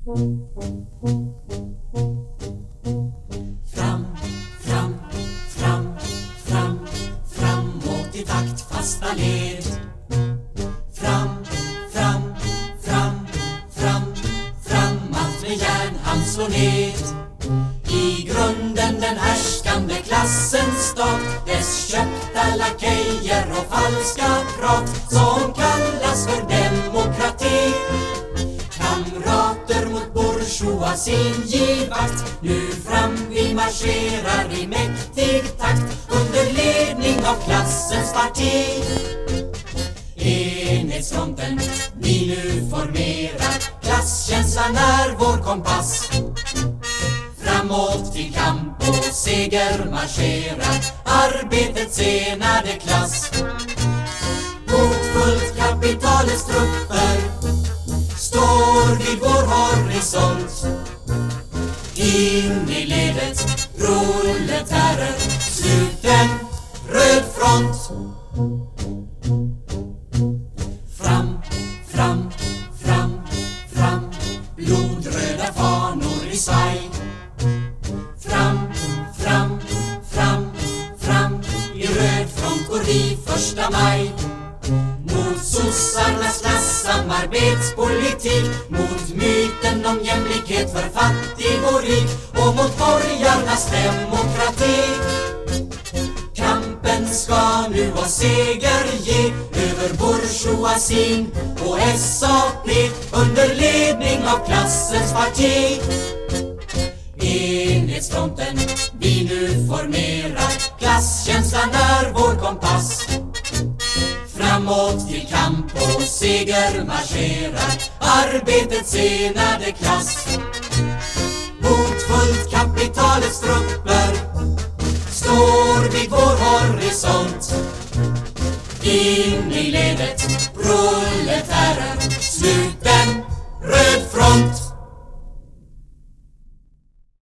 Fram, fram, fram, fram, framåt i takt, fasta led. Fram, fram, fram, fram, framåt med järnhand slå ned. I grunden den härskande klassens stat, dess köpta lakejer och falska prat som kallas för demokrati. Kamrater mot bourgeoisien giv vakt, nu fram vi marscherar i mäktig takt under ledning av klassens parti. Enhetsfronten vi nu formerar, klasskänslan är vår kompass. Framåt till kamp och seger marscherar arbetets enade klass. Hotfullt kapitalets trupper står vid vår horisont. In i ledet proletärer, slut en röd front. Fram, fram, fram, fram, blodröda fanor i svaj. Fram, fram, fram, fram, i röd front går vi 1 maj. Mot sossarnas klassamarbetspolitik, mot myten om jämlikhet för fattig och rik och mot borgarnas demokrati. Kampen ska nu ha seger ge över bourgeoisien och SAP under ledning av klassens parti. Enhetsfronten vi nu formerar, klasskänslan är vår kompass. Framåt till kamp och seger marscherar arbetets enade klass. Hotfullt kapitalets trupper står vid vår horisont. In i ledet proletärer,